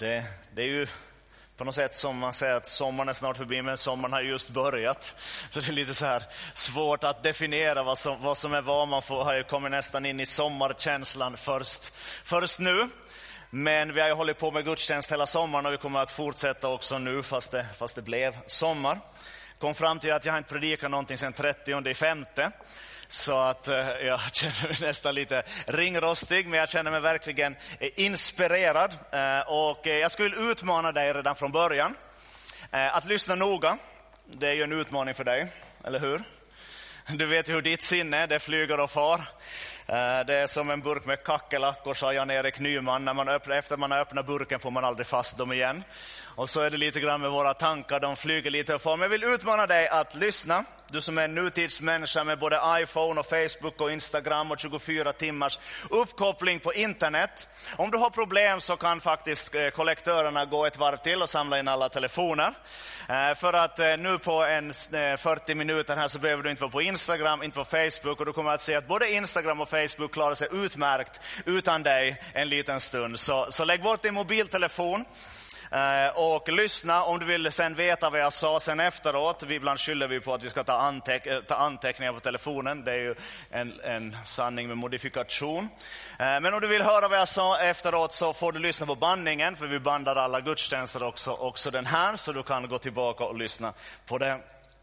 Det är ju på något sätt som man säger att sommaren är snart förbi, men sommaren har just börjat. Så det är lite så här svårt att definiera vad som är vad. Man kommer nästan in i sommarkänslan först nu. Men vi har ju hållit på med gudstjänst hela sommaren och vi kommer att fortsätta också nu fast det blev sommar. Kom fram till att jag har inte predikat någonting sedan 30/5. Så att jag känner mig nästan lite ringrostig, men jag känner mig verkligen inspirerad. Och jag skulle utmana dig redan från början att lyssna noga. Det är ju en utmaning för dig, eller hur? Du vet ju hur ditt sinne, det flyger och far. Det är som en burk med kackelackor, sa Jan-Erik Nyman. Efter man har öppnat burken får man aldrig fast dem igen. Och så är det lite grann med våra tankar, de flyger lite och far. Men jag vill utmana dig att lyssna. Du som är en nutidsmänniska med både iPhone och Facebook och Instagram och 24 timmars uppkoppling på internet. Om du har problem så kan faktiskt kollektörerna gå ett varv till och samla in alla telefoner. För att nu på 40 minuter här så behöver du inte vara på Instagram, inte på Facebook. Och du kommer att se att både Instagram och Facebook klarar sig utmärkt utan dig en liten stund. Så lägg bort din mobiltelefon. Och lyssna om du vill sen veta vad jag sa sen efteråt. Ibland skyller vi på att vi ska ta anteckningar på telefonen. Det är ju en sanning med modifikation. Men om du vill höra vad jag sa efteråt så får du lyssna på bandningen. För vi bandar alla gudstjänster också den här. Så du kan gå tillbaka och lyssna på det.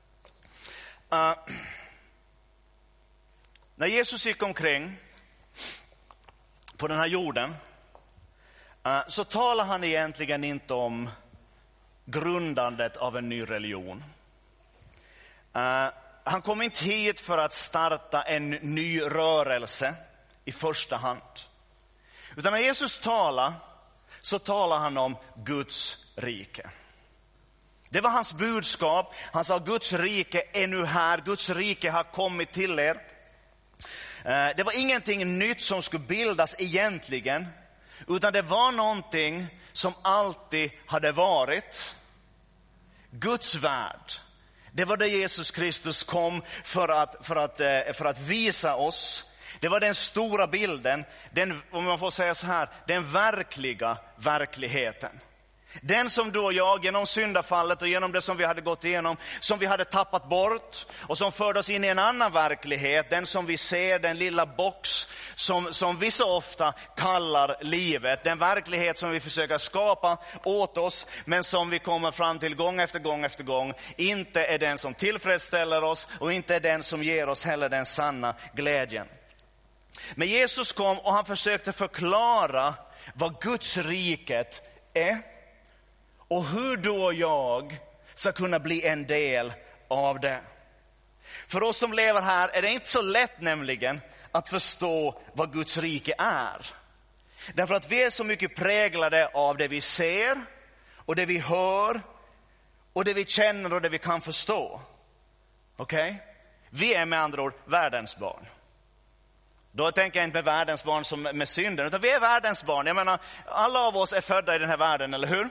När Jesus gick omkring på den här jorden så talar han egentligen inte om grundandet av en ny religion. Han kom inte hit för att starta en ny rörelse i första hand. Utan när Jesus talar så talar han om Guds rike. Det var hans budskap. Han sa Guds rike är nu här. Guds rike har kommit till er. Det var ingenting nytt som skulle bildas egentligen. Utan det var någonting som alltid hade varit. Guds värld. Det var det Jesus Kristus kom för att visa oss. Det var den stora bilden. Om man får säga så här. Den verkliga verkligheten. Den som du och jag genom syndafallet och genom det som vi hade gått igenom, som vi hade tappat bort och som förde oss in i en annan verklighet, den som vi ser, den lilla box som vi så ofta kallar livet, den verklighet som vi försöker skapa åt oss men som vi kommer fram till gång efter gång inte är den som tillfredsställer oss och inte är den som ger oss heller den sanna glädjen. Men Jesus kom och han försökte förklara vad Guds riket är. Och hur du och jag ska kunna bli en del av det. För oss som lever här är det inte så lätt nämligen att förstå vad Guds rike är. Därför att vi är så mycket präglade av det vi ser och det vi hör och det vi känner och det vi kan förstå. Okej? Vi är med andra ord världens barn. Då tänker jag inte med världens barn som med synden, utan vi är världens barn. Jag menar, alla av oss är födda i den här världen, eller hur?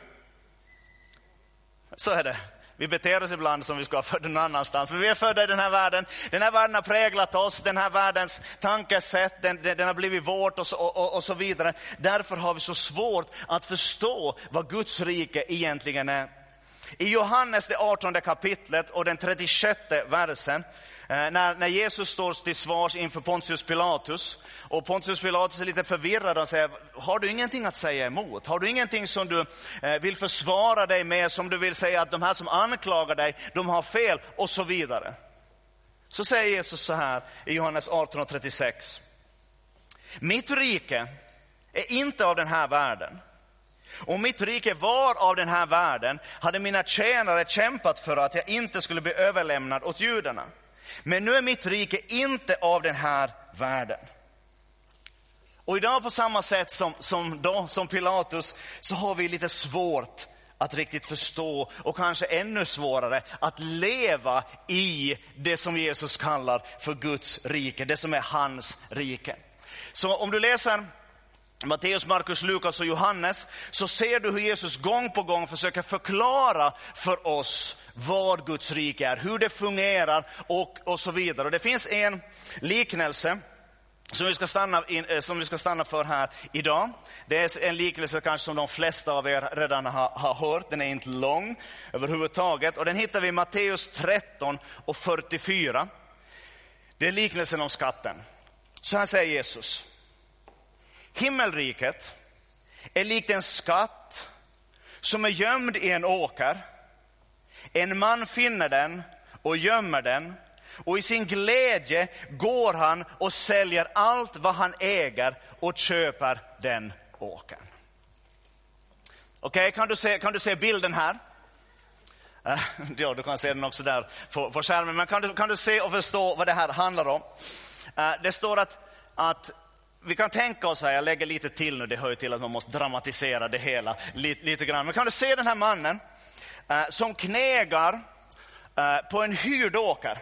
Så är det. Vi beter oss ibland som vi ska vara födda någon annanstans. Men vi är födda i den här världen. Den här världen har präglat oss. Den här världens tankesätt. Den har blivit vårt och så vidare. Därför har vi så svårt att förstå vad Guds rike egentligen är. I Johannes det 18 kapitlet och den 36 versen. När Jesus står till svars inför Pontius Pilatus. Och Pontius Pilatus är lite förvirrad och säger, har du ingenting att säga emot? Har du ingenting som du vill försvara dig med? Som du vill säga att de här som anklagar dig, de har fel och så vidare. Så säger Jesus så här i Johannes 18:36. Mitt rike är inte av den här världen. Om mitt rike var av den här världen hade mina tjänare kämpat för att jag inte skulle bli överlämnad åt judarna. Men nu är mitt rike inte av den här världen. Och idag på samma sätt som Pilatus så har vi lite svårt att riktigt förstå och kanske ännu svårare att leva i det som Jesus kallar för Guds rike, det som är hans rike. Så om du läser Matteus, Markus, Lukas och Johannes så ser du hur Jesus gång på gång försöker förklara för oss vad Guds rike är, hur det fungerar och så vidare. Och det finns en liknelse som vi ska stanna för här idag. Det är en liknelse kanske som de flesta av er redan har hört. Den är inte lång överhuvudtaget. Och den hittar vi i Matteus 13 och 44. Det är liknelsen om skatten. Så här säger Jesus. Himmelriket är likt en skatt som är gömd i en åker. En man finner den och gömmer den. Och i sin glädje går han och säljer allt vad han äger och köper den åkern. Okej, kan du se bilden här? Ja, du kan se den också där på skärmen. Men kan du se och förstå vad det här handlar om? Det står att vi kan tänka oss här, jag lägger lite till nu, det hör ju till att man måste dramatisera det hela lite grann. Men kan du se den här mannen som knegar på en hyrd åker?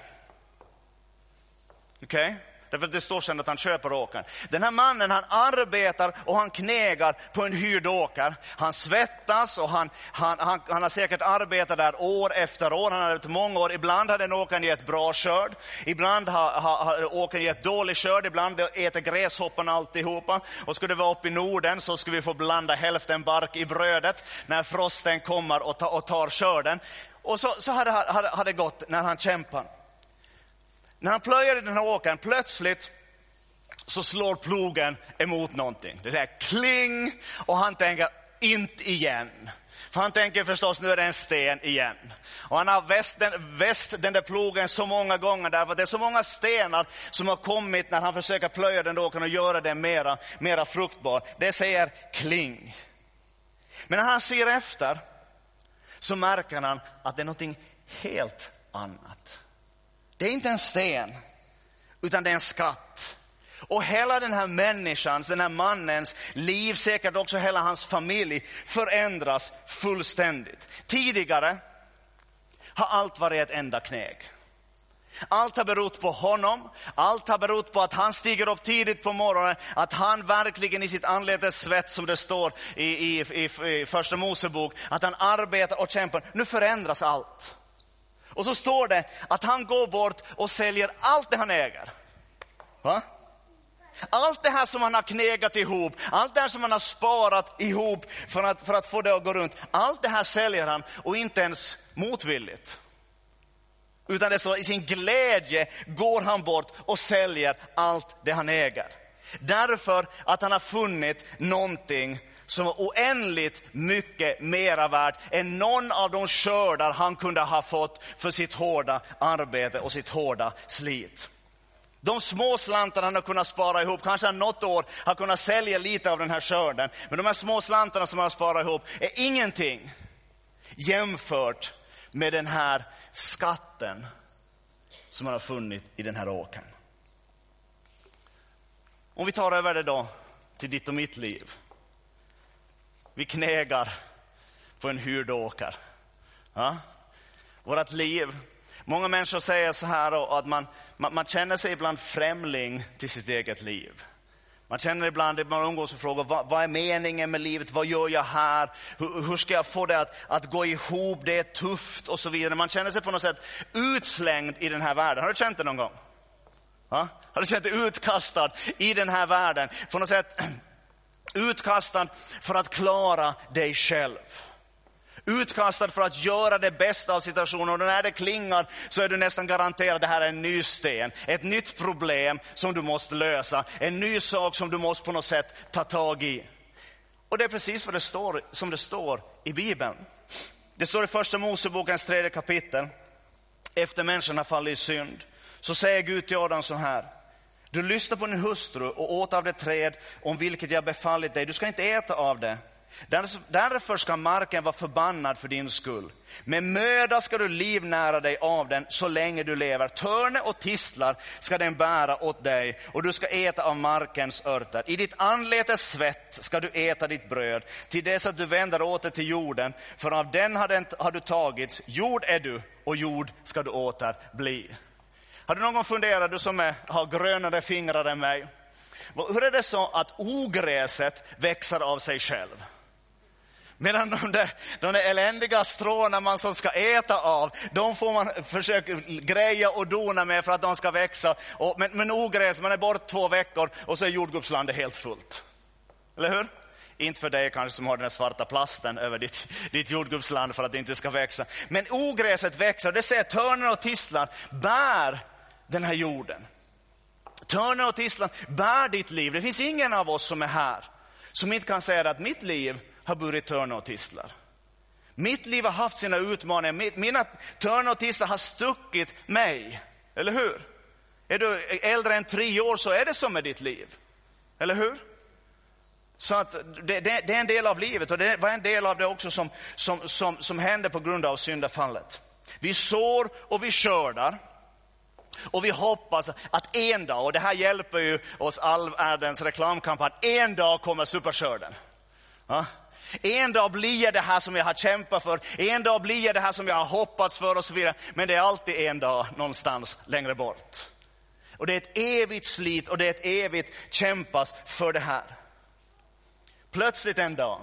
Okej? Därför att det står sen att han köper åkern. Den här mannen, han arbetar och han knegar på en hyrd åker. Han svettas och han har säkert arbetat där år efter år. Han har haft många år. Ibland har den åkern gett bra skörd. Ibland har åkern gett dålig skörd. Ibland äter gräshopparna alltihopa. Och skulle det vara uppe i Norden så skulle vi få blanda hälften bark i brödet när frosten kommer och tar skörden. Och så har det gått när han kämpar. När han plöjer i den här åkern, plötsligt så slår plogen emot någonting. Det säger kling, och han tänker inte igen. För han tänker förstås, nu är det en sten igen. Och han har väst den där plogen så många gånger därför att det är så många stenar som har kommit när han försöker plöja den åkern och göra den mera fruktbar. Det säger kling. Men när han ser efter så märker han att det är någonting helt annat. Det är inte en sten, utan det är en skatt. Och hela den här människans, den här mannens liv, säkert också hela hans familj, förändras fullständigt. Tidigare har allt varit ett enda knäg. Allt har berott på honom. Allt har berott på att han stiger upp tidigt på morgonen. Att han verkligen i sitt anletes svett, som det står i första Mosebok, att han arbetar och kämpar. Nu förändras allt. Och så står det att han går bort och säljer allt det han äger. Va? Allt det här som han har knegat ihop, allt det här som han har sparat ihop för att få det att gå runt. Allt det här säljer han, och inte ens motvilligt. Utan det står, i sin glädje går han bort och säljer allt det han äger. Därför att han har funnit någonting som var oändligt mycket mera värt än någon av de skördar han kunde ha fått för sitt hårda arbete och sitt hårda slit. De små slantarna han har kunnat spara ihop, kanske något år har kunnat sälja lite av den här skörden. Men de här små slantarna som han har sparat ihop är ingenting jämfört med den här skatten som han har funnit i den här åkern. Om vi tar över det då till ditt och mitt liv. Vi knegar på en hyrd åker. Ja? Vårat liv. Många människor säger så här att man känner sig ibland främling till sitt eget liv. Man känner ibland, man umgås och frågar, vad är meningen med livet? Vad gör jag här? Hur ska jag få det att gå ihop? Det är tufft och så vidare. Man känner sig på något sätt utslängd i den här världen. Har du känt det någon gång? Ja? Har du känt dig utkastad i den här världen? På något sätt utkastad för att klara dig själv. Utkastad för att göra det bästa av situationen. Och när det klingar så är du nästan garanterad att det här är en ny sten. Ett nytt problem som du måste lösa. En ny sak som du måste på något sätt ta tag i. Och det är precis vad som det står i Bibeln. Det står i första Mosebokens 3 kapitel. Efter människan har fallit i synd, så säger Gud till Adam så här: du lyssnar på din hustru och åt av det träd om vilket jag befallit dig. Du ska inte äta av det. Därför ska marken vara förbannad för din skull. Med möda ska du livnära dig av den så länge du lever. Törne och tistlar ska den bära åt dig, och du ska äta av markens örter. I ditt anletes svett ska du äta ditt bröd, till dess att du vänder åter till jorden. För av den har du tagits. Jord är du, och jord ska du åter bli. Har du någon gång funderat, du som har grönare fingrar än mig, hur är det så att ogräset växer av sig själv? Medan de där eländiga stråna man som ska äta av, de får man försöka greja och dona med för att de ska växa. Men ogräs, man är bort 2 veckor och så är jordgubbslandet helt fullt. Eller hur? Inte för dig kanske som har den här svarta plasten över ditt jordgubbsland för att det inte ska växa. Men ogräset växer, det säger törnar och tistlar bär den här jorden. Törnar och tistlar bär ditt liv. Det finns ingen av oss som är här som inte kan säga att mitt liv har burit törnar och tistlar. Mitt liv har haft sina utmaningar. Mina törnar och tistlar har stuckit mig. Eller hur? Är du äldre än 3 år så är det som med ditt liv. Eller hur? Så att det är en del av livet, och det var en del av det också som hände på grund av syndafallet. Vi sår och vi skördar. Och vi hoppas att en dag, och det här hjälper ju oss all världens reklamkampanj, en dag kommer superskörden. Ja? En dag blir det här som jag har kämpat för, en dag blir det här som jag har hoppats för och så vidare. Men det är alltid en dag någonstans längre bort. Och det är ett evigt slit och det är ett evigt kämpas för det här. Plötsligt en dag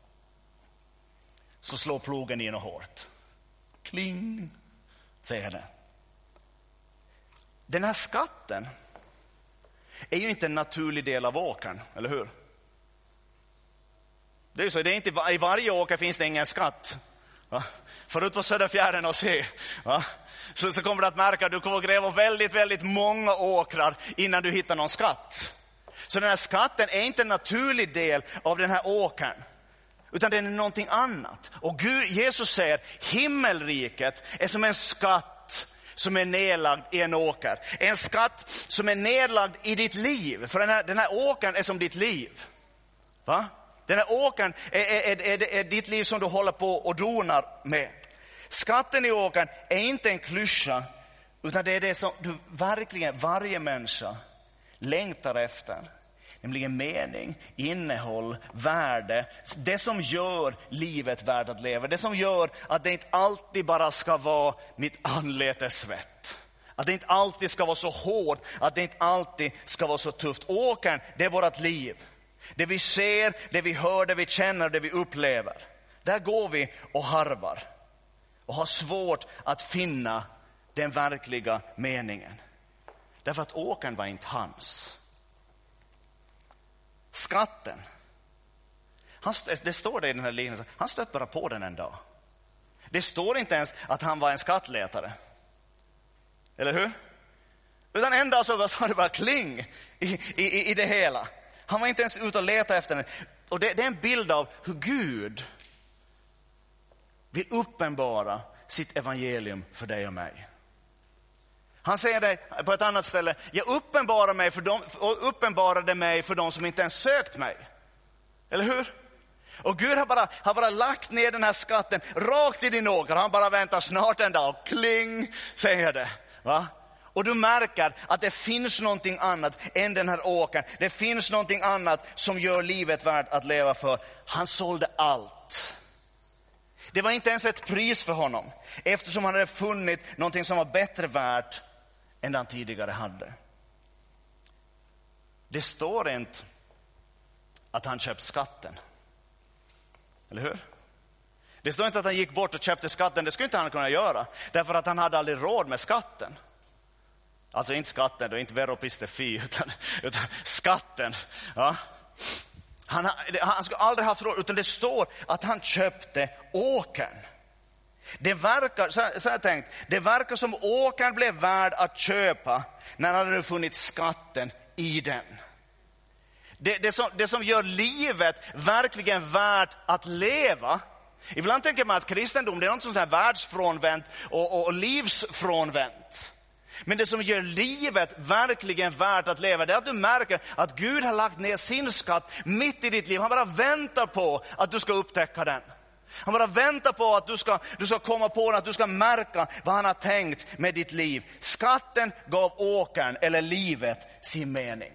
så slår plogen in och hårt. Kling, säger det. Den här skatten är ju inte en naturlig del av åkern, eller hur? Det är ju så, det är inte, i varje åker finns det ingen skatt. Va? Förut på Söderfjärden och se, va? Så kommer du att märka att du kommer att gräva väldigt, väldigt många åkrar innan du hittar någon skatt. Så den här skatten är inte en naturlig del av den här åkern, utan den är någonting annat. Och Jesus säger, himmelriket är som en skatt som är nedlagd i en åker. En skatt som är nedlagd i ditt liv. För den här åkern är som ditt liv. Va? Den här åkern är ditt liv som du håller på och donar med. Skatten i åkern är inte en klyscha, utan det är det som du verkligen, varje människa längtar efter. Nämligen mening, innehåll, värde. Det som gör livet värt att leva. Det som gör att det inte alltid bara ska vara mitt anletes svett. Att det inte alltid ska vara så hårt. Att det inte alltid ska vara så tufft. Åkern, det är vårt liv. Det vi ser, det vi hör, det vi känner, det vi upplever. Där går vi och harvar. Och har svårt att finna den verkliga meningen. Därför att åkern var inte hans. Skatten. Det står det i den här liknelsen. Han stötte bara på den en dag. Det står inte ens att han var en skattletare. Eller hur? Utan en dag så var det bara kling i det hela. Han var inte ens ute och leta efter den. Och det är en bild av hur Gud vill uppenbara sitt evangelium för dig och mig. Han säger det på ett annat ställe. Jag uppenbarade mig för dem som inte ens sökt mig. Eller hur? Och Gud har bara lagt ner den här skatten rakt i din åker. Han bara väntar snart en dag. Kling, säger det. Va? Och du märker att det finns någonting annat än den här åkern. Det finns någonting annat som gör livet värt att leva för. Han sålde allt. Det var inte ens ett pris för honom. Eftersom han hade funnit någonting som var bättre värt än han tidigare hade. Det står inte att han köpte skatten. Eller hur? Det står inte att han gick bort och köpte skatten. Det skulle inte han kunna göra. Därför att han hade aldrig råd med skatten. Alltså inte skatten, det är inte veropistefi utan skatten. Ja. Han skulle aldrig haft råd, utan det står att han köpte åkern. Det verkar, så har jag tänkt, det verkar som åkern blev värd att köpa när han hade funnit skatten i den. Det som gör livet verkligen värt att leva. Ibland tänker man att kristendom det är något sånt här världsfrånvänt och livsfrånvänt. Men det som gör livet verkligen värt att leva, det är att du märker att Gud har lagt ner sin skatt mitt i ditt liv. Han bara väntar på att du ska upptäcka den. Han bara väntar på att du ska komma på den, att du ska märka vad han har tänkt med ditt liv. Skatten gav åkern eller livet sin mening.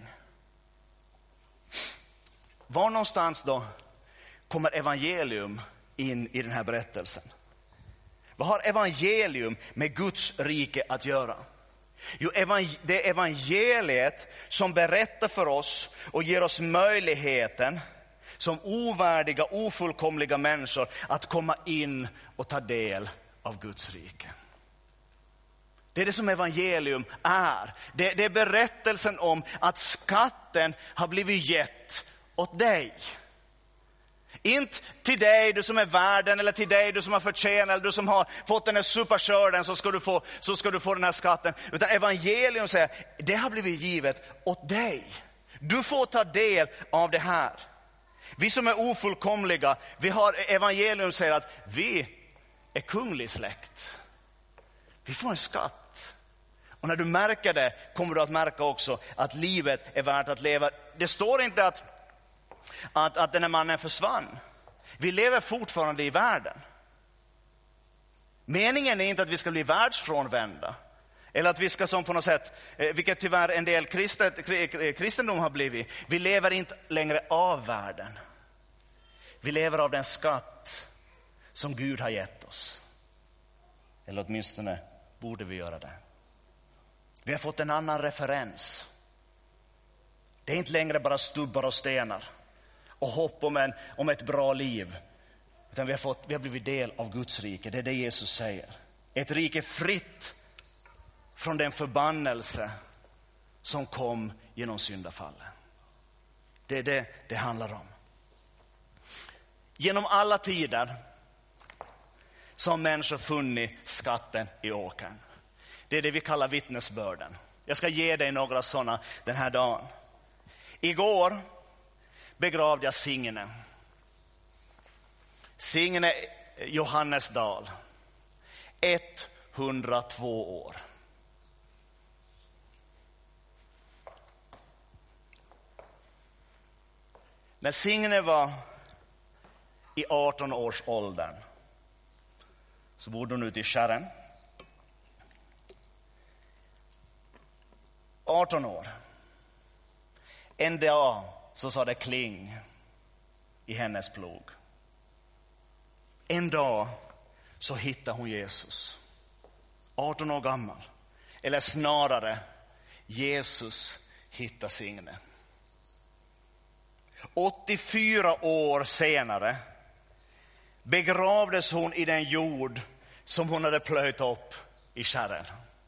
Var någonstans då kommer evangelium in i den här berättelsen? Vad har evangelium med Guds rike att göra? Jo, det är evangeliet som berättar för oss och ger oss möjligheten som ovärdiga, ofullkomliga människor att komma in och ta del av Guds rike. Det är det som evangelium är. Det är berättelsen om att skatten har blivit gett åt dig. Inte till dig, du som är värden, eller till dig, du som har förtjänat, eller du som har fått den här superskörden, så ska du få den här skatten. Utan evangelium säger, det har blivit givet åt dig. Du får ta del av det här. Vi som är ofullkomliga, vi har evangelium säger att vi är kunglig släkt. Vi får en skatt. Och när du märker det kommer du att märka också att livet är värt att leva. Det står inte att den här mannen försvann. Vi lever fortfarande i världen. Meningen är inte att vi ska bli världsfrånvända. Eller att vi ska som på något sätt, vilket tyvärr en del kristendom har blivit. Vi lever inte längre av världen. Vi lever av den skatt som Gud har gett oss. Eller åtminstone borde vi göra det. Vi har fått en annan referens. Det är inte längre bara stubbar och stenar och hopp om ett bra liv. Utan vi har blivit del av Guds rike. Det är det Jesus säger. Ett rike fritt från den förbannelse som kom genom syndafallet. Det är det det handlar om. Genom alla tider så har människor funnit skatten i åkern. Det är det vi kallar vittnesbörden. Jag ska ge dig några sådana den här dagen. Igår begravde jag Signe. Signe Johannesdal. 102 år. När Signe var i 18 års åldern så bodde hon ute i Kärren. 18 år. En dag så sa det kling i hennes plog. En dag så hittade hon Jesus. 18 år gammal. Eller snarare, Jesus hittade Signe. 84 år senare begravdes hon i den jord som hon hade plöjt upp i Kärren.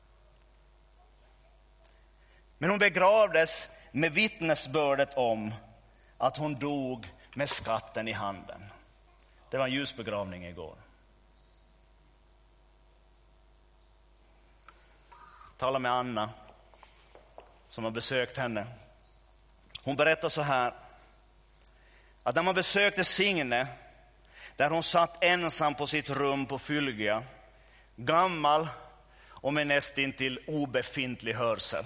Men hon begravdes med vittnesbördet om att hon dog med skatten i handen. Det var en ljusbegravning igår. Tala med Anna som har besökt henne. Hon berättar så här. Att när man besökte Signe, där hon satt ensam på sitt rum på Fylgia, gammal och med nästintill obefintlig hörsel,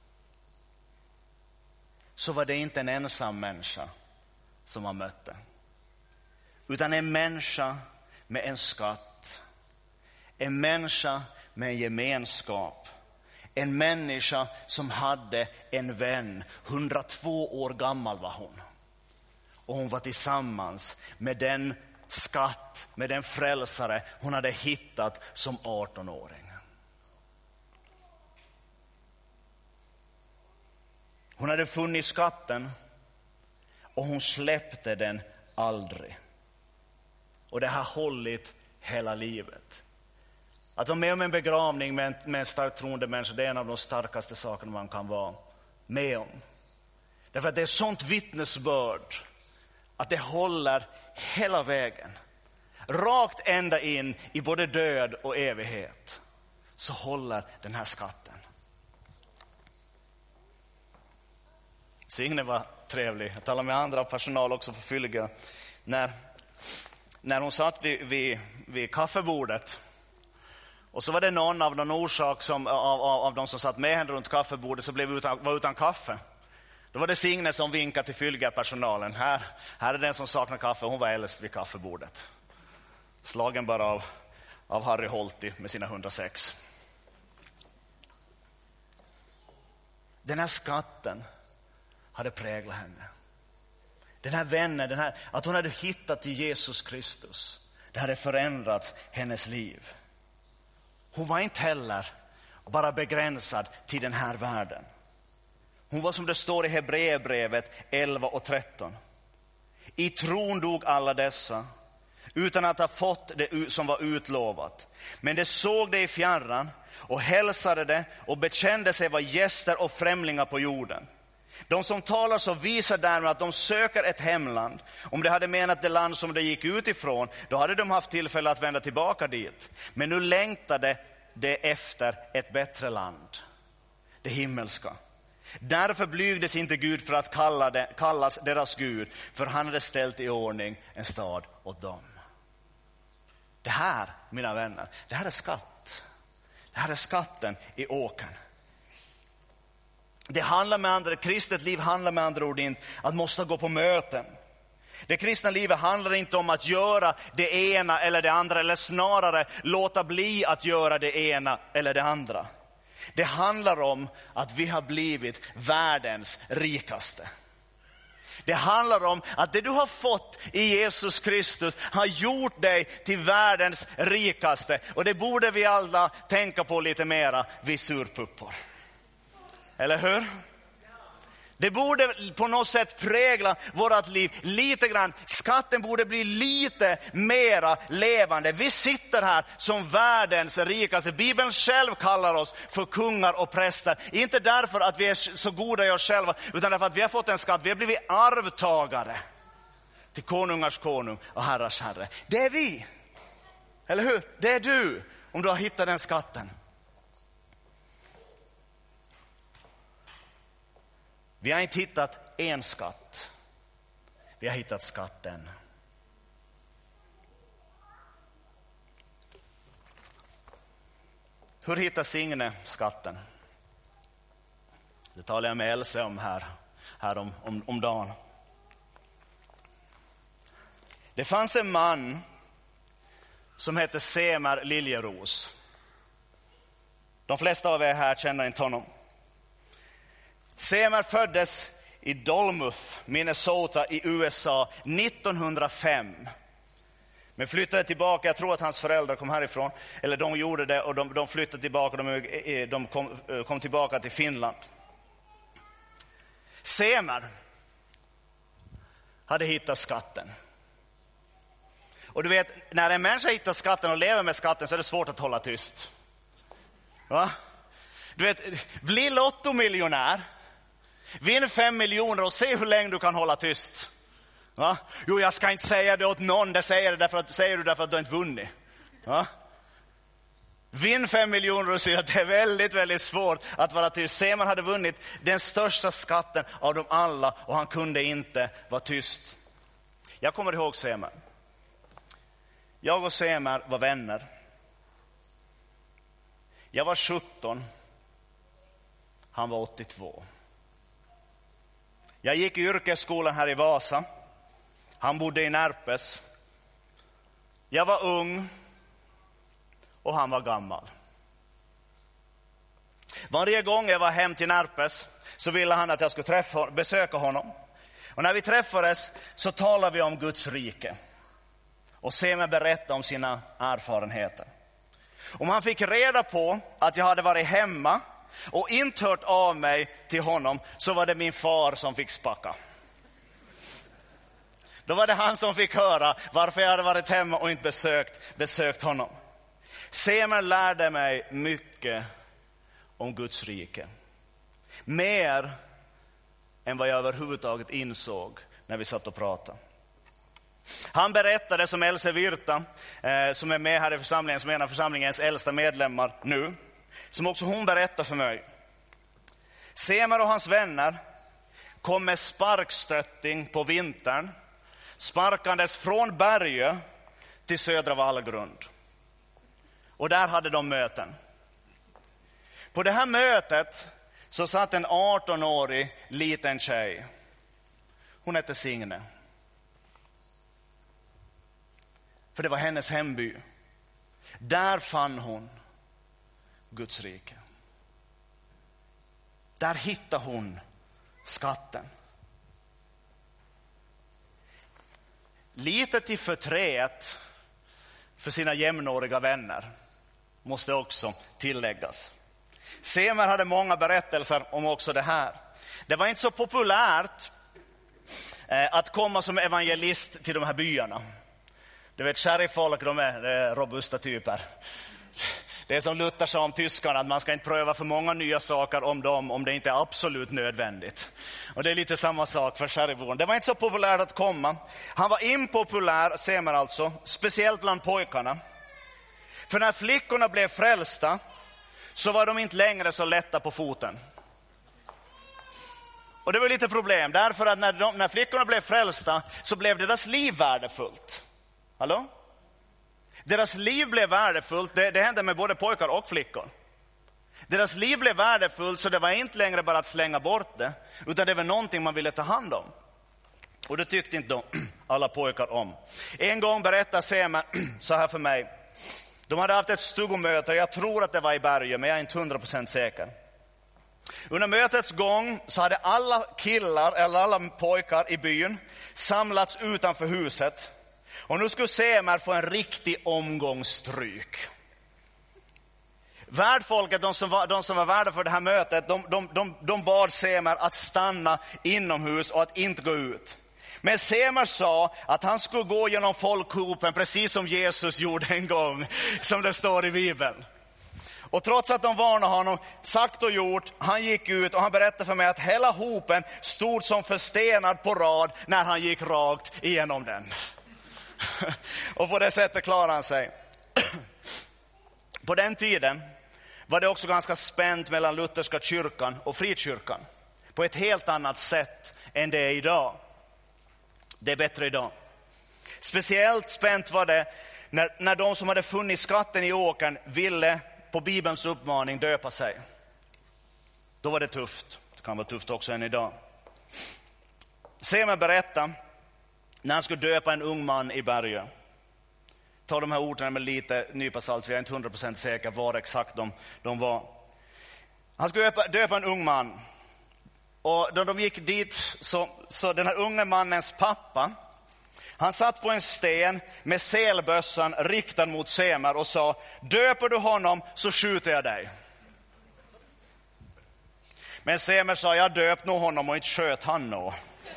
så var det inte en ensam människa som man mötte. Utan en människa med en skatt. En människa med en gemenskap. En människa som hade en vän. 102 år gammal var hon. Och hon var tillsammans med den skatt, med den frälsare hon hade hittat som 18-åring. Hon hade funnit skatten och hon släppte den aldrig. Och det har hållit hela livet. Att vara med om en begravning med en starkt troende människa, det är en av de starkaste sakerna man kan vara med om. Därför att det är sånt vittnesbörd att det håller hela vägen. Rakt ända in i både död och evighet så håller den här skatten. Signe var trevlig. Jag talade med andra personal också för Fylga. När hon satt vid kaffebordet. Och så var det någon av någon orsak av de som satt med henne runt kaffebordet så var utan kaffe. Då var det Signe som vinkade till Fylga-personalen. Här är den som saknar kaffe. Hon var äldst vid kaffebordet. Slagen bara av Harry Holti med sina 106. Den här skatten hade präglat henne. Den här vännen, att hon hade hittat till Jesus Kristus. Det hade förändrat hennes liv. Hon var inte heller bara begränsad till den här världen. Hon var som det står i Hebreerbrevet 11 och 13. I tron dog alla dessa, utan att ha fått det som var utlovat. Men de såg det i fjärran och hälsade det och bekände sig vara gäster och främlingar på jorden. De som talar så visar därmed att de söker ett hemland. Om de hade menat det land som de gick ut ifrån, då hade de haft tillfälle att vända tillbaka dit. Men nu längtade de efter ett bättre land, det himmelska. Därför blygdes inte Gud för att kallas deras Gud, för han hade ställt i ordning en stad åt dem. Det här, mina vänner, det här är skatt. Det här är skatten i åkern. Det handlar med andra, kristet liv handlar med andra ord inte att måste gå på möten. Det kristna livet handlar inte om att göra det ena eller det andra, eller snarare låta bli att göra det ena eller det andra. Det handlar om att vi har blivit världens rikaste. Det handlar om att det du har fått i Jesus Kristus har gjort dig till världens rikaste. Och det borde vi alla tänka på lite mera, vi surpuppor. Eller hur? Det borde på något sätt prägla vårt liv lite grann. Skatten borde bli lite mera levande. Vi sitter här som världens rikaste. Bibeln själv kallar oss för kungar och präster. Inte därför att vi är så goda i oss själva, utan därför att vi har fått en skatt. Vi har blivit arvtagare till konungars konung och herrars herre. Det är vi. Eller hur? Det är du, om du har hittat den skatten. Vi har inte hittat en skatt. Vi har hittat skatten. Hur hittar Signe skatten? Det talar jag med Else om här om dagen. Det fanns en man som hette Semer Liljeros. De flesta av er här känner inte honom. Semer föddes i Dolmouth, Minnesota i USA 1905. Men flyttade tillbaka, jag tror att hans föräldrar kom härifrån. Eller de gjorde det och de flyttade tillbaka, de kom tillbaka till Finland. Semer hade hittat skatten. Och du vet, när en människa hittar skatten och lever med skatten så är det svårt att hålla tyst. Va? Du vet, bli lottomiljonär. Vinn 5 miljoner och se hur länge du kan hålla tyst. Va? Jo, jag ska inte säga det åt någon. Det säger du därför att du inte vunnit. Va? Vinn 5 miljoner och se att det är väldigt, väldigt svårt att vara tyst. Semer hade vunnit den största skatten av dem alla och han kunde inte vara tyst. Jag kommer ihåg Semer. Jag och Semer var vänner. Jag var 17. Han var 82. Jag gick i yrkesskolan här i Vasa. Han bodde i Närpes. Jag var ung och han var gammal. Varje gång jag var hem till Närpes så ville han att jag skulle besöka honom. Och när vi träffades så talade vi om Guds rike. Och Semer berättade om sina erfarenheter. Om han fick reda på att jag hade varit hemma och inte hört av mig till honom, så var det min far som fick spacka. Då var det han som fick höra varför jag hade varit hemma och inte besökt honom. Semer lärde mig mycket om Guds rike. Mer än vad jag överhuvudtaget insåg när vi satt och pratade. Han berättade som Else Virta, som är med här i församlingen, som är en av församlingens äldsta medlemmar nu, som också hon berättar för mig. Semer och hans vänner kom med sparkstötting på vintern, sparkandes från Bergö till Södra Vallgrund. Och där hade de möten. På det här mötet så satt en 18-årig liten tjej. Hon hette Signe. För det var hennes hemby. Där fann hon Guds rike. Där hittade hon skatten. Lite till förtret för sina jämnåriga vänner måste också tilläggas. Semer hade många berättelser om också det här. Det var inte så populärt att komma som evangelist till de här byarna. Du vet, sherifffolk, de är robusta typer. Det är som Luther sa om tyskarna, att man ska inte pröva för många nya saker om dem om det inte är absolut nödvändigt. Och det är lite samma sak för sheriffvården. Det var inte så populärt att komma. Han var impopulär, ser man alltså, speciellt bland pojkarna. För när flickorna blev frälsta så var de inte längre så lätta på foten. Och det var lite problem, därför att när flickorna blev frälsta så blev deras liv värdefullt. Hallå? Deras liv blev värdefullt, det hände med både pojkar och flickor. Deras liv blev värdefullt, så det var inte längre bara att slänga bort det, utan det var någonting man ville ta hand om. Och det tyckte inte alla pojkar om. En gång berättade Semer så här för mig. De hade haft ett stugomöte, jag tror att det var i Bergen, men jag är inte 100% säker. Under mötets gång så hade alla killar eller alla pojkar i byn samlats utanför huset. Och nu skulle Semer få en riktig omgångsstryk. Värdfolket, de som var värda för det här mötet, de bad Semer att stanna inomhus och att inte gå ut. Men Semer sa att han skulle gå genom folkhopen precis som Jesus gjorde en gång, som det står i Bibeln. Och trots att de varnade honom, sagt och gjort, han gick ut och han berättade för mig att hela hopen stod som förstenad på rad när han gick rakt igenom den. Och på det sättet klarade han sig. På den tiden var det också ganska spänt mellan lutherska kyrkan och frikyrkan. På ett helt annat sätt än det är idag. Det är bättre idag. Speciellt spänt var det när de som hade funnit skatten i åkern ville på Bibelns uppmaning döpa sig. Då var det tufft. Det kan vara tufft också än idag. Semer berätta när han skulle döpa en ung man i Bergen. Ta de här orden med lite nypa salt, för jag är inte 100% säker var exakt de var. Han skulle döpa en ung man. Och då de gick dit så den här unga mannens pappa, han satt på en sten med selbössan riktad mot Semer och sa: döper du honom så skjuter jag dig. Men Semer sa: jag döpt nog honom och inte sköt han nog.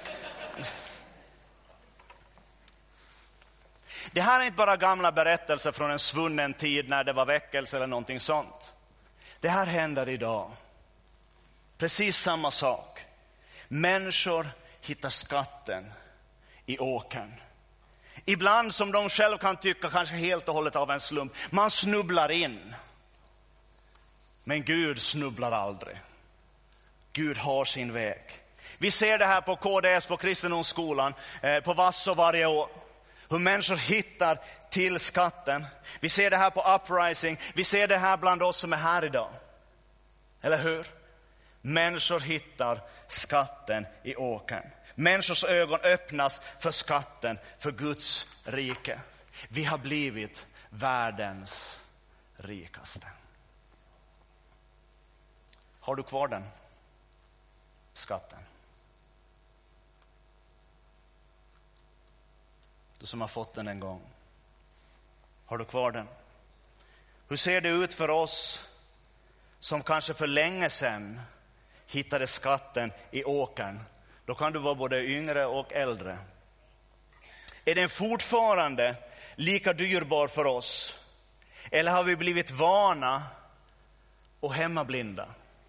Det här är inte bara gamla berättelser från en svunnen tid när det var väckelse eller någonting sånt. Det här händer idag. Precis samma sak. Människor hittar skatten i åkern. Ibland, som de själv kan tycka, kanske helt och hållet av en slump. Man snubblar in. Men Gud snubblar aldrig. Gud har sin väg. Vi ser det här på KDS, på Kristendomsskolan, på Vasså varje år. Hur människor hittar till skatten. Vi ser det här på Uprising. Vi ser det här bland oss som är här idag. Eller hur? Människor hittar skatten i åkern. Människors ögon öppnas för skatten, för Guds rike. Vi har blivit världens rikaste. Har du kvar den skatten? Du som har fått den en gång. Har du kvar den? Hur ser det ut för oss som kanske för länge sedan hittade skatten i åkern? Då kan du vara både yngre och äldre. Är den fortfarande lika dyrbar för oss? Eller har vi blivit vana och hemmablinda?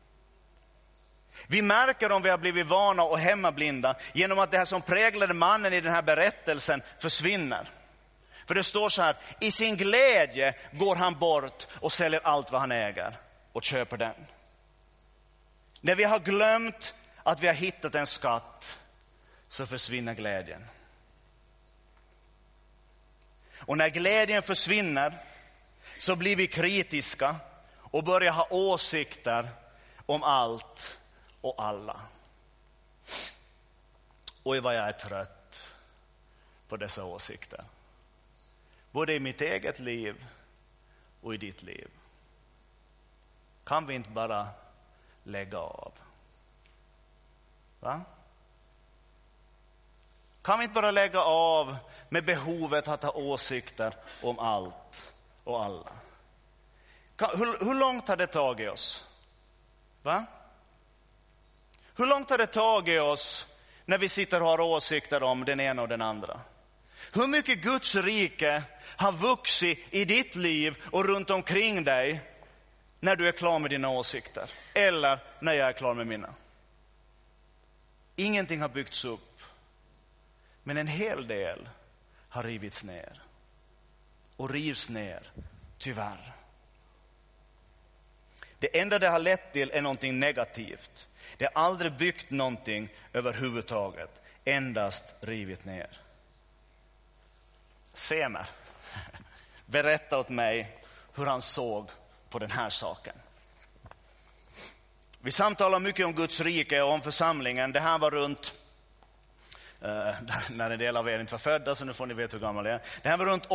Vi märker om vi har blivit vana och hemmablinda genom att det här som präglade mannen i den här berättelsen försvinner. För det står så här: i sin glädje går han bort och säljer allt vad han äger och köper den. När vi har glömt att vi har hittat en skatt så försvinner glädjen. Och när glädjen försvinner så blir vi kritiska och börjar ha åsikter om allt och alla. Oj, vad jag är trött på dessa åsikter. Både i mitt eget liv och i ditt liv. Kan vi inte bara lägga av? Va? Kan vi inte bara lägga av med behovet att ha åsikter om allt och alla? Hur långt har det tagit oss? Va? Hur långt har det tagit oss när vi sitter och har åsikter om den ena och den andra? Hur mycket Guds rike har vuxit i ditt liv och runt omkring dig när du är klar med dina åsikter? Eller när jag är klar med mina? Ingenting har byggts upp. Men en hel del har rivits ner. Och rivs ner, tyvärr. Det enda det har lett till är någonting negativt. Det har aldrig byggt någonting överhuvudtaget. Endast rivit ner. Semer berätta åt mig hur han såg på den här saken. Vi samtalar mycket om Guds rike och om församlingen. Det här var runt, när en del av er inte var födda, så nu får ni veta hur gammal jag är. Det här var runt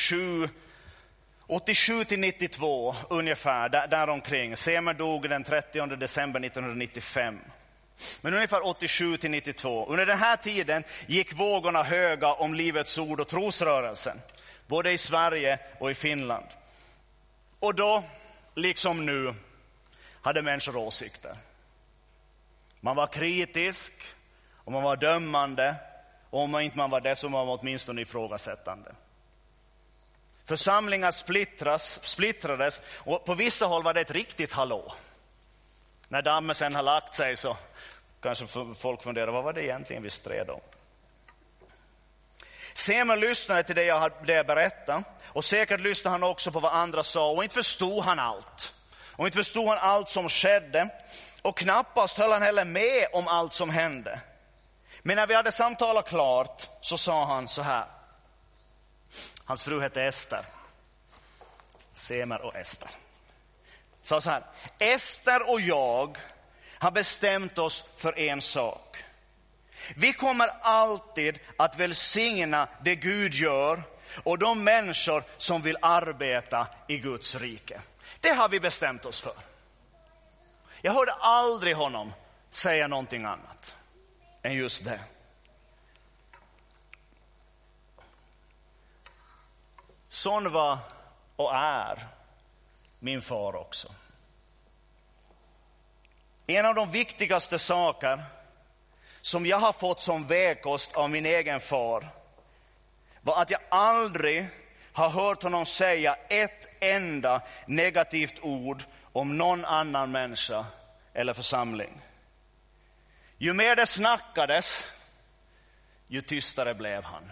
87 till 92 ungefär, där omkring. Semer dog den 30 december 1995. Men ungefär 87 till 92. Under den här tiden gick vågorna höga om Livets ord och trosrörelsen. Både i Sverige och i Finland. Och då, liksom nu, hade människor åsikter. Man var kritisk och man var dömande. Och om inte man var det så var man åtminstone ifrågasättande. Församlingar splittrades och på vissa håll var det ett riktigt hallå. När dammen sen har lagt sig så kanske folk funderar, vad var det egentligen vi stred om? Semer lyssnade till det jag berättade. Och säkert lyssnade han också på vad andra sa. Och inte förstod han allt. Och inte förstod han allt som skedde. Och knappast höll han heller med om allt som hände. Men när vi hade samtalat klart så sa han så här. Hans fru hette Ester. Semer och Ester. Sa så här. Ester och jag har bestämt oss för en sak. Vi kommer alltid att välsigna det Gud gör och de människor som vill arbeta i Guds rike. Det har vi bestämt oss för. Jag hörde aldrig honom säga någonting annat än just det. Sån var och är min far också. En av de viktigaste saker som jag har fått som vägkost av min egen far var att jag aldrig har hört honom säga ett enda negativt ord om någon annan människa eller församling. Ju mer det snackades, ju tystare blev han.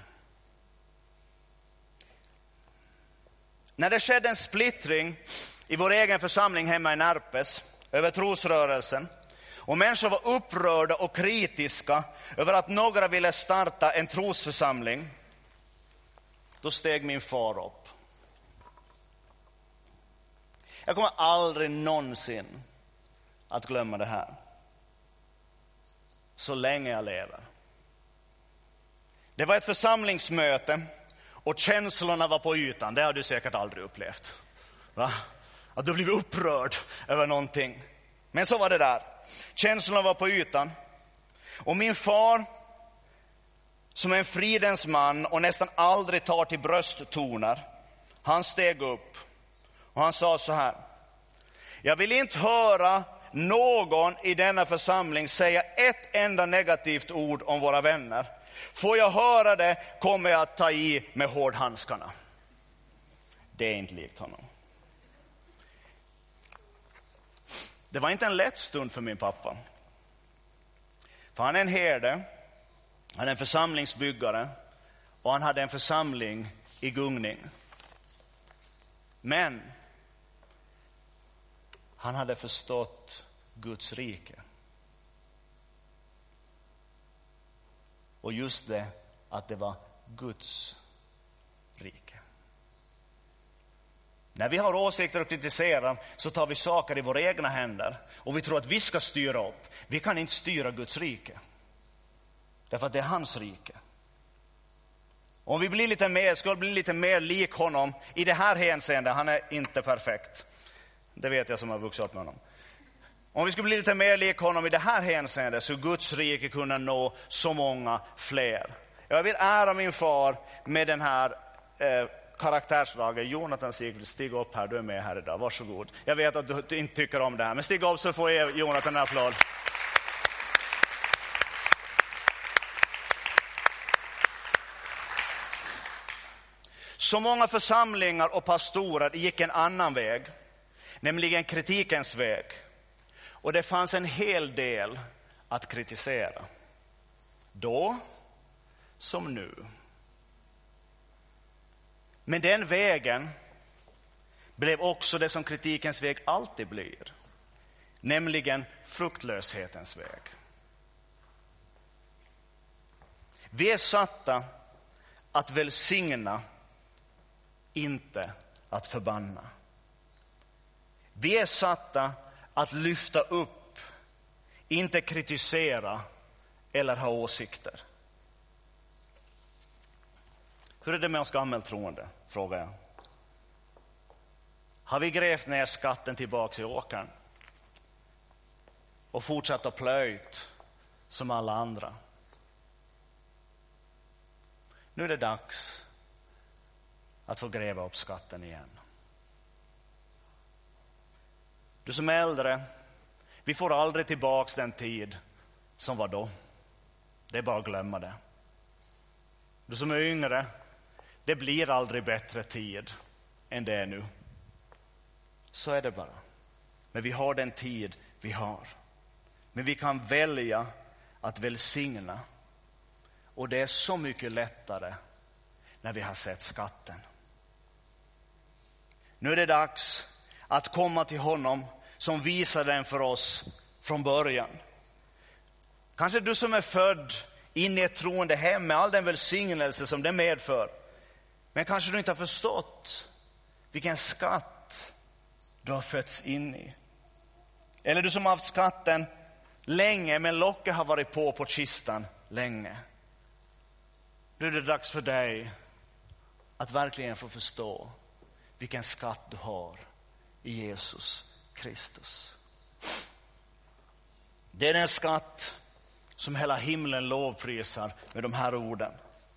När det skedde en splittring i vår egen församling hemma i Närpes över trosrörelsen och människor var upprörda och kritiska över att några ville starta en trosförsamling, då steg min far upp. Jag kommer aldrig någonsin att glömma det här. Så länge jag lever. Det var ett församlingsmöte och känslorna var på ytan. Det har du säkert aldrig upplevt. Va? Att du blivit upprörd över någonting. Men så var det där. Känslorna var på ytan. Och min far, som är en fridens man och nästan aldrig tar till brösttoner, han steg upp och han sa så här. Jag vill inte höra någon i denna församling säga ett enda negativt ord om våra vänner. Får jag höra det kommer jag att ta i med hårdhandskarna. Det är inte likt honom. Det var inte en lätt stund för min pappa. För han är en herde, han är en församlingsbyggare och han hade en församling i gungning. Men han hade förstått Guds rike. Och just det, att det var Guds rike. När vi har åsikter och kritiserar så tar vi saker i våra egna händer. Och vi tror att vi ska styra upp. Vi kan inte styra Guds rike. Därför att det är hans rike. Om vi blir ska bli lite mer lik honom i det här hänseendet. Han är inte perfekt. Det vet jag som har vuxit upp med honom. Om vi skulle bli lite mer lik honom i det här hänseendet så Guds rike kunna nå så många fler. Jag vill ära min far med den här karaktärsdraget. Jonathan Sigfrid, stig upp här, du är med här idag, varsågod. Jag vet att du inte tycker om det här, men stig upp så får jag Jonathan en applåd. Så många församlingar och pastorer gick en annan väg, nämligen kritikens väg. Och det fanns en hel del att kritisera. Då som nu. Men den vägen blev också det som kritikens väg alltid blir. Nämligen fruktlöshetens väg. Vi är satta att välsigna, inte att förbanna. Vi är satta att lyfta upp, inte kritisera eller ha åsikter. Hur är det med oss gammeltroende, frågar jag. Har vi grävt ner skatten tillbaka i åkern och fortsatt att plöjt som alla andra? Nu är det dags att få gräva upp skatten igen. Du som är äldre, vi får aldrig tillbaka den tid som var då. Det är bara att glömma det. Du som är yngre, det blir aldrig bättre tid än det är nu. Så är det bara. Men vi har den tid vi har. Men vi kan välja att välsigna. Och det är så mycket lättare när vi har sett skatten. Nu är det dags att komma till honom som visar den för oss från början. Kanske du som är född in i ett troende hem med all den välsignelse som det medför. Men kanske du inte har förstått vilken skatt du har fötts in i. Eller du som har haft skatten länge men locket har varit på kistan länge. Nu är det dags för dig att verkligen få förstå vilken skatt du har i Jesus Kristus. Det är den skatt som hela himlen lovprisar med de här orden.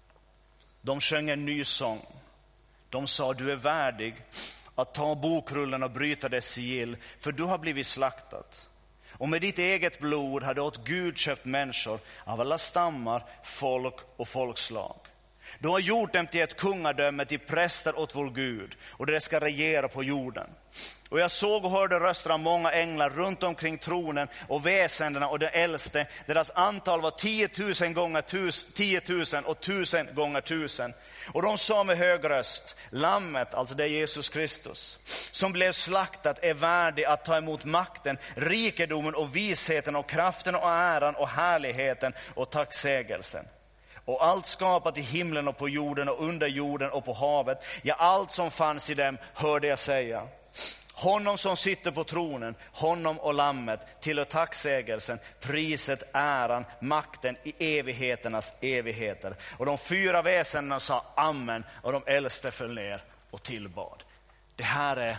De sjöng en ny sång. De sa, du är värdig att ta bokrullen och bryta dess sigill, för du har blivit slaktad. Och med ditt eget blod har du åt Gud köpt människor av alla stammar, folk och folkslag. Du har gjort dem till ett kungadöme, till präster åt vår Gud, och det ska regera på jorden. Och jag såg och hörde röster av många änglar runt omkring tronen och väsendena och de äldste. Deras antal var 10 000 gånger 10 000 och 1000 gånger 1000. Och de sa med hög röst, lammet, alltså det är Jesus Kristus, som blev slaktat är värdig att ta emot makten, rikedomen och visheten och kraften och äran och härligheten och tacksägelsen. Och allt skapat i himlen och på jorden och under jorden och på havet, ja, allt som fanns i dem hörde jag säga. Honom som sitter på tronen, honom och lammet, tillhör tacksägelsen, priset, äran, makten i evigheternas evigheter. Och de 4 väsendena sa amen, och de äldste föll ner och tillbad. Det här är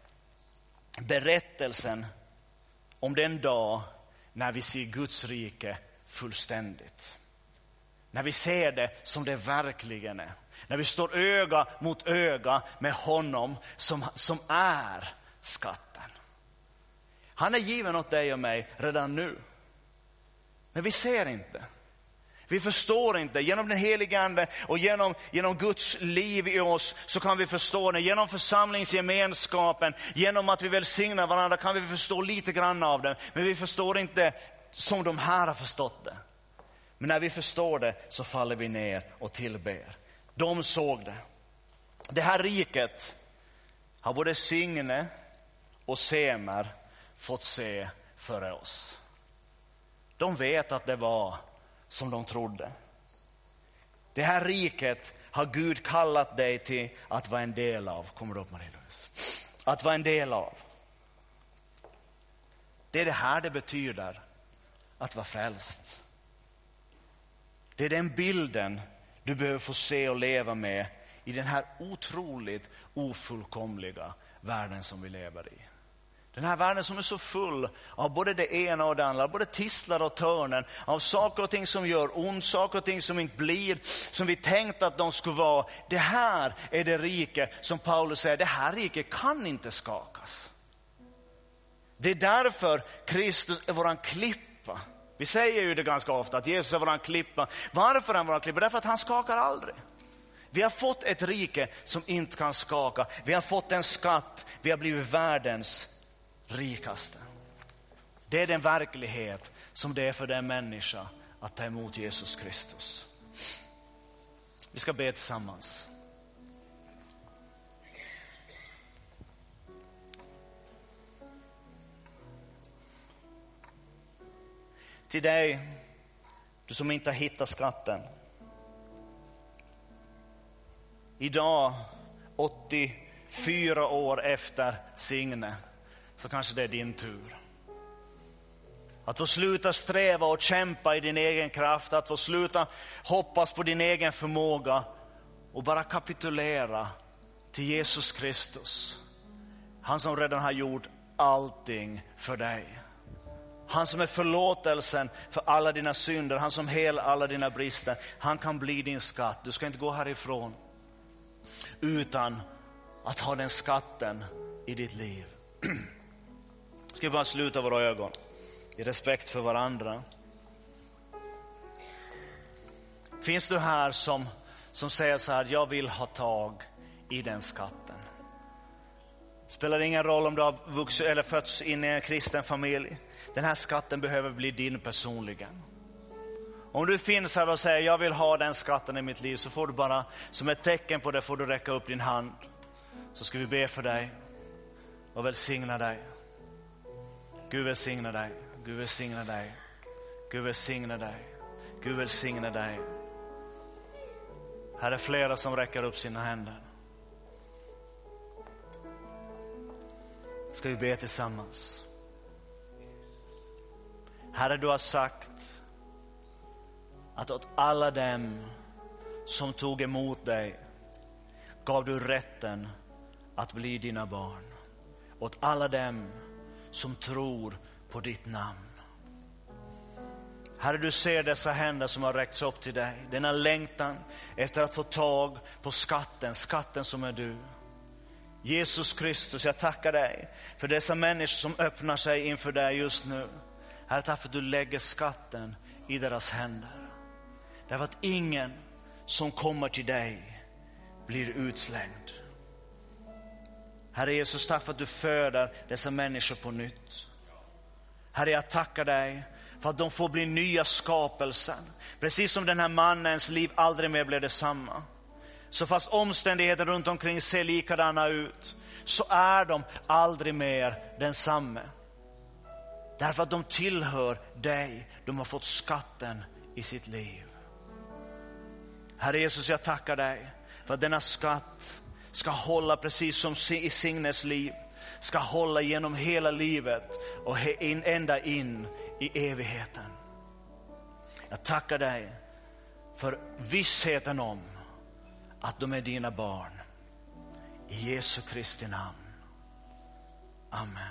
berättelsen om den dag när vi ser Guds rike fullständigt. När vi ser det som det verkligen är. När vi står öga mot öga med honom som är skatten. Han är given åt dig och mig redan nu. Men vi ser inte. Vi förstår inte. Genom den helige ande och genom Guds liv i oss så kan vi förstå det. Genom församlingsgemenskapen, genom att vi välsignar varandra kan vi förstå lite grann av det. Men vi förstår inte som de här har förstått det. Men när vi förstår det så faller vi ner och tillber. De såg det. Det här riket har både Signe och Semer fått se före oss. De vet att det var som de trodde. Det här riket har Gud kallat dig till att vara en del av. Kommer du upp, Marie-Louise? Att vara en del av. Det är det här det betyder att vara frälst. Det är den bilden du behöver få se och leva med i den här otroligt ofullkomliga världen som vi lever i. Den här världen som är så full av både det ena och det andra, både tistlar och törnen, av saker och ting som gör ont, saker och ting som inte blir som vi tänkte att de skulle vara. Det här är det rike som Paulus säger, det här rike kan inte skakas. Det är därför Kristus är våran klippa. Vi säger ju det ganska ofta att Jesus är våran klippa. Varför är han våran klippa? Därför att han skakar aldrig. Vi har fått ett rike som inte kan skaka. Vi har fått en skatt. Vi har blivit världens rikaste. Det är den verklighet som det är för den människa att ta emot Jesus Kristus. Vi ska be tillsammans. Till dig, du som inte har hittat skatten. Idag, 84 år efter Signe, så kanske det är din tur. Att få sluta sträva och kämpa i din egen kraft. Att få sluta hoppas på din egen förmåga. Och bara kapitulera till Jesus Kristus. Han som redan har gjort allting för dig. Han som är förlåtelsen för alla dina synder. Han som helar alla dina brister. Han kan bli din skatt. Du ska inte gå härifrån utan att ha den skatten i ditt liv. Ska vi bara sluta våra ögon i respekt för varandra. Finns du här som säger så här: jag vill ha tag i den skatten. Spelar ingen roll om du har vuxit eller fötts in i en kristen familj. Den här skatten behöver bli din personligen. Om du finns här och säger jag vill ha den skatten i mitt liv, så får du bara som ett tecken på det får du räcka upp din hand. Så ska vi be för dig och välsigna dig. Gud välsigna dig. Gud välsigna dig. Gud välsigna dig. Gud välsigna dig. Här är flera som räcker upp sina händer. Ska vi be tillsammans. Herre, du har sagt att åt alla dem som tog emot dig gav du rätten att bli dina barn. Åt alla dem som tror på ditt namn. Herre, du ser dessa händer som har räckts upp till dig. Denna längtan efter att få tag på skatten som är du. Jesus Kristus, jag tackar dig för dessa människor som öppnar sig inför dig just nu. Herre, tack för att du lägger skatten i deras händer. Därför att ingen som kommer till dig blir utslängd. Herre Jesus, tack för att du föder dessa människor på nytt. Herre, jag tackar dig för att de får bli nya skapelser. Precis som den här mannens liv aldrig mer blev detsamma. Så fast omständigheter runt omkring ser likadana ut, så är de aldrig mer densamma. Därför att de tillhör dig. De har fått skatten i sitt liv. Herre Jesus, jag tackar dig för att denna skatt ska hålla precis som i Signes liv. Ska hålla genom hela livet och ända in i evigheten. Jag tackar dig för vissheten om att de är dina barn. I Jesu Kristi namn. Amen.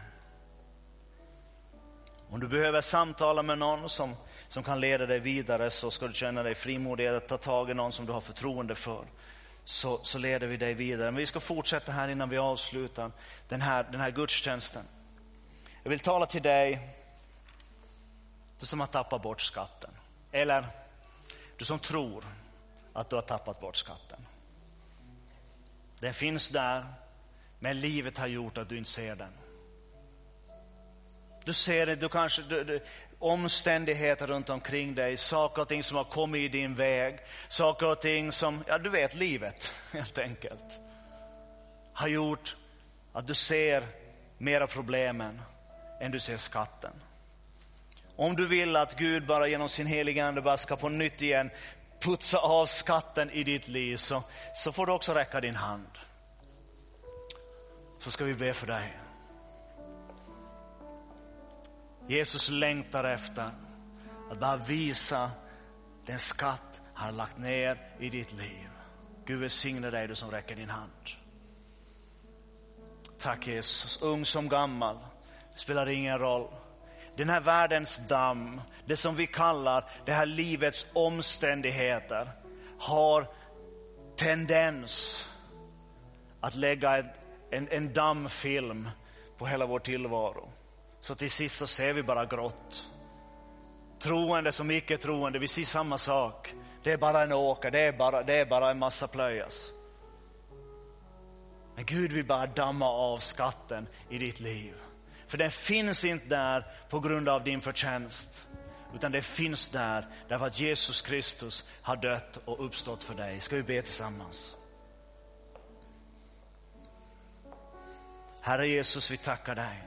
Om du behöver samtala med någon som kan leda dig vidare, så ska du känna dig frimodig att ta tag i någon som du har förtroende för. Så leder vi dig vidare. Men vi ska fortsätta här innan vi avslutar den här gudstjänsten. Jag vill tala till dig, du som har tappat bort skatten. Eller du som tror att du har tappat bort skatten. Den finns där, men livet har gjort att du inte ser den. Du ser det, du kanske omständigheter runt omkring dig, saker och ting som har kommit i din väg, saker och ting som, ja du vet, livet helt enkelt har gjort att du ser mera problemen än du ser skatten. Om du vill att Gud bara genom sin heliga ande bara ska på nytt igen putsa av skatten i ditt liv, så får du också räcka din hand. Så ska vi be för dig. Jesus längtar efter att bara visa den skatt han har lagt ner i ditt liv. Gud välsigne dig, du som räcker din hand. Tack Jesus, ung som gammal, det spelar ingen roll. Den här världens damm, det som vi kallar det här livets omständigheter, har tendens att lägga en dammfilm på hela vår tillvaro. Så till sist så ser vi bara grått. Troende som icke troende, vi ser samma sak. Det är bara en åker, det är bara en massa plöjas. Men Gud vill bara damma av skatten i ditt liv. För den finns inte där på grund av din förtjänst. Utan det finns där därför att Jesus Kristus har dött och uppstått för dig. Ska vi be tillsammans? Herre Jesus, vi tackar dig.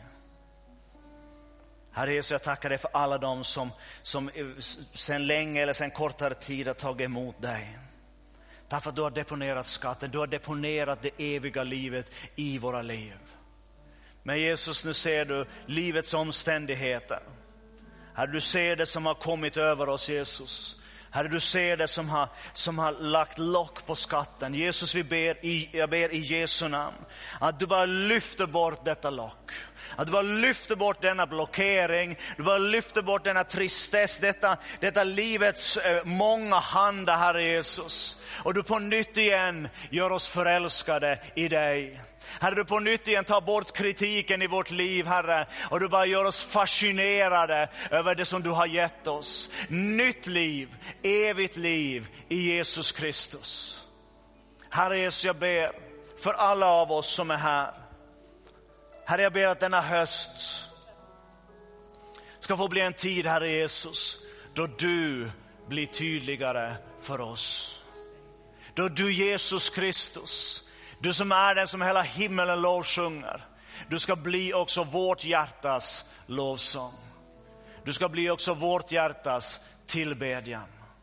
Herre Jesus, jag tackar dig för alla de som sedan länge eller sedan kortare tid har tagit emot dig. Därför att du har deponerat skatten, du har deponerat det eviga livet i våra liv. Men Jesus, nu ser du livets omständigheter. Herre, du ser det som har kommit över oss, Jesus. Herre, du ser det som har lagt lock på skatten. Jesus, jag ber i Jesu namn att du bara lyfter bort detta lock. Att du bara lyfter bort denna blockering. Du bara lyfter bort denna tristess. Detta livets många handar, Herre Jesus. Och du på nytt igen gör oss förälskade i dig. Herre, du på nytt igen tar bort kritiken i vårt liv, Herre. Och du bara gör oss fascinerade över det som du har gett oss. Nytt liv, evigt liv i Jesus Kristus. Herre Jesus, jag ber för alla av oss som är här. Herre, jag ber att denna höst ska få bli en tid, Herre Jesus, då du blir tydligare för oss. Då du, Jesus Kristus, du som är den som hela himmelen lovsjunger, du ska bli också vårt hjärtas lovsång. Du ska bli också vårt hjärtas tillbedjan.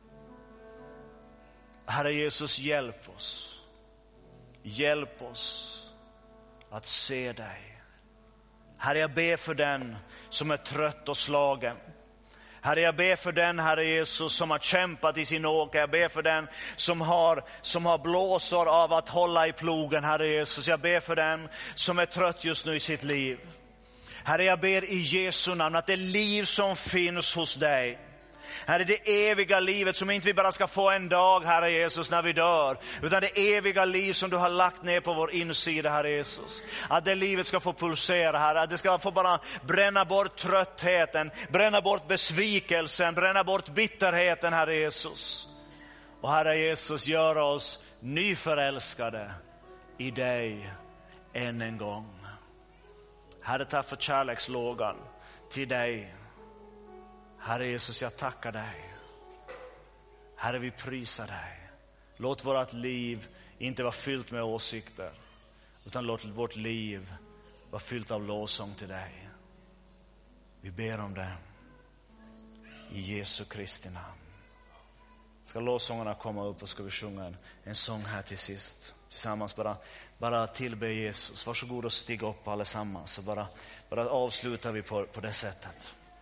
Herre Jesus, hjälp oss. Hjälp oss att se dig. Herre, jag ber för den som är trött och slagen. Herre, jag ber för den, Herre Jesus, som har kämpat i sin åker. Jag ber för den som har blåsor av att hålla i plogen, Herre Jesus. Jag ber för den som är trött just nu i sitt liv. Herre, jag ber i Jesu namn att det liv som finns hos dig, Herre, det eviga livet som inte vi bara ska få en dag, Herre Jesus, när vi dör, utan det eviga liv som du har lagt ner på vår insida, Herre Jesus. Att det livet ska få pulsera, Herre. Att det ska få bara bränna bort tröttheten, bränna bort besvikelsen, bränna bort bitterheten, Herre Jesus. Och Herre Jesus, gör oss nyförälskade i dig än en gång. Herre, tack för kärlekslågan till dig. Herre Jesus, jag tackar dig. Herre, vi prisar dig. Låt vårt liv inte vara fyllt med åsikter, utan låt vårt liv vara fyllt av lovsång till dig. Vi ber om det i Jesu Kristi namn. Ska lovsångarna komma upp och ska vi sjunga en sång här till sist. Tillsammans bara tillbe Jesus. Varsågod och stiga upp allesammans. Så bara avslutar vi på det sättet.